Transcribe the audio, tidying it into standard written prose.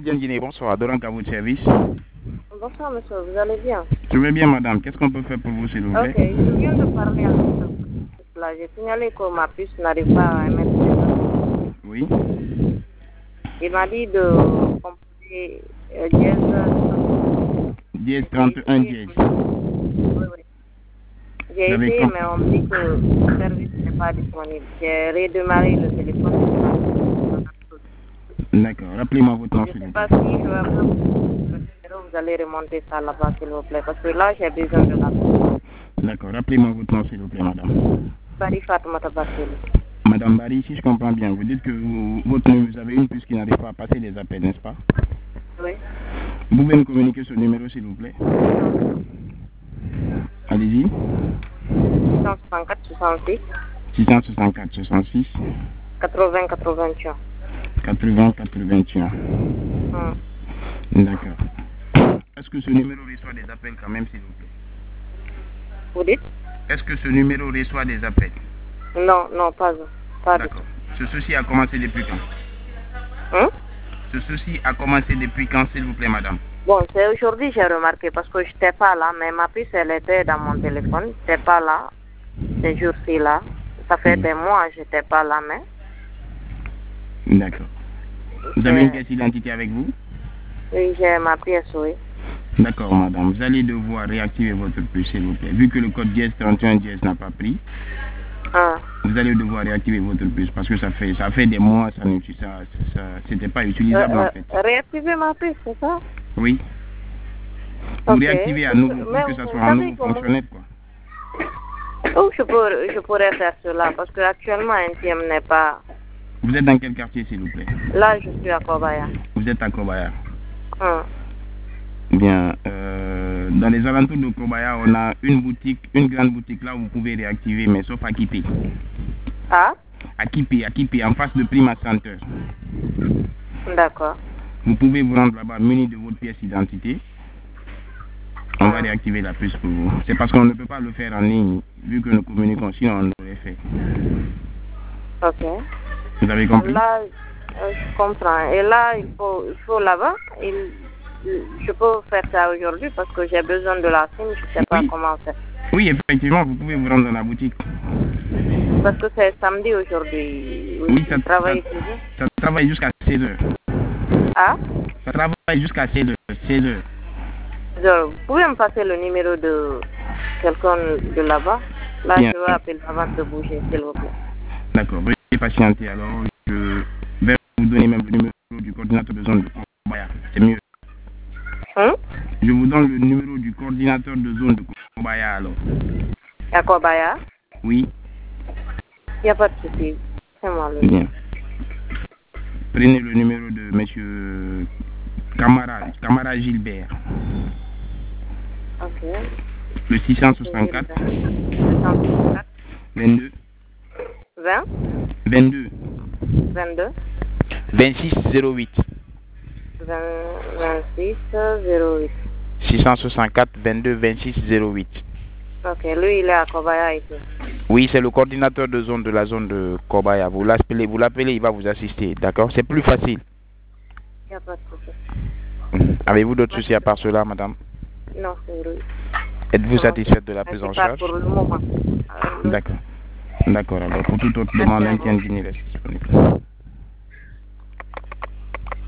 Indien Guinée, bonsoir. Donc à votre service. Bonsoir monsieur, vous allez bien? Je vais bien madame. Qu'est-ce qu'on peut faire pour vous s'il vous plaît? Ok, je viens de parler à là. J'ai signalé que ma puce n'arrive pas à émettre. Oui. Il m'a dit de composer dièse 31 dièse. Oui, oui. J'ai essayé, mais on me dit que le service n'est pas disponible. J'ai redémarré le téléphone. D'accord. Rappelez-moi votre nom Je s'il ne vous sais pas plaît. si je vais appeler le numéro, vous allez remonter ça là-bas s'il vous plaît. Parce que là, j'ai besoin de la puce. D'accord. Rappelez-moi votre nom s'il vous plaît madame. Bari Fatoumata Basseli. Madame Barry, si je comprends bien, vous dites que vous avez une puce qui n'arrive pas à passer les appels, n'est-ce pas? Oui. Vous pouvez me communiquer ce numéro s'il vous plaît? Allez-y. 664 66 664 66 80 81. 80 81. D'accord. Est-ce que ce numéro reçoit des appels quand même s'il vous plaît? Vous dites? Est-ce que ce numéro reçoit des appels? Non, non, pas D'accord. Ce souci a commencé depuis quand? Ce souci a commencé depuis quand s'il vous plaît madame? Bon, c'est aujourd'hui j'ai remarqué parce que je n'étais pas là, mais ma puce elle était dans mon téléphone. Je n'étais pas là, ces jours-ci là. Ça fait des mois je n'étais pas là, mais... D'accord. Vous avez une pièce d'identité avec vous? Oui, j'ai ma pièce, oui. D'accord madame, vous allez devoir réactiver votre puce s'il vous plaît. Vu que le code dièse 31 dièse n'a pas pris, vous allez devoir réactiver votre puce parce que ça fait des mois, c'était pas utilisable en fait. Réactiver ma puce, c'est ça? Oui. Vous réactivez à nouveau pour que ça soit à nouveau fonctionnel quoi. Où je pourrais faire cela parce que actuellement NTM n'est pas... Vous êtes dans quel quartier s'il vous plaît? Là je suis à Kobaya. Vous êtes à Kobaya? Bien, dans les alentours de Kobaya, on a une grande boutique là où vous pouvez réactiver, mais sauf à Kipi. Ah? À Kipi, en face de Prima Center. D'accord. Vous pouvez vous rendre là-bas muni de votre pièce d'identité. On va réactiver la puce pour vous. C'est parce qu'on ne peut pas le faire en ligne, vu que nous communiquons, sinon on l'aurait fait. Ok. Vous avez compris? Là, je comprends. Et là, il faut là-bas. Je peux faire ça aujourd'hui parce que j'ai besoin de la SIM, je ne sais pas comment faire. Oui, effectivement, vous pouvez vous rendre dans la boutique. Parce que c'est samedi aujourd'hui. Oui, ça travaille toujours. Ça travaille jusqu'à 16h. Ah? Ça travaille jusqu'à 16h. Vous pouvez me passer le numéro de quelqu'un de là-bas? Là, je vais appeler avant de bouger, s'il vous plaît. D'accord, veuillez patienter. Alors, je vais vous donner même le numéro du coordinateur de zone de Kobaya. C'est mieux. Je vous donne le numéro du coordinateur de zone de Kobaya alors. À Kobaya? Oui. Il n'y a pas de souci. C'est moi le Bien. Prenez le numéro de monsieur Camara Gilbert. Ok. Le 664 22 20 22 22 26 08 26 08 664 22 26 08. Ok, lui il est à Kobaya ici. Oui, c'est le coordinateur de zone de la zone de Kobaya. Vous l'appelez, il va vous assister, d'accord? C'est plus facile. Il n'y a pas de souci. Avez-vous d'autres soucis à part cela, madame? Non, c'est lui. Êtes-vous satisfaite de la prise en charge? Pour le moment. D'accord. D'accord, alors pour toute autre demande, un Guinée reste disponible.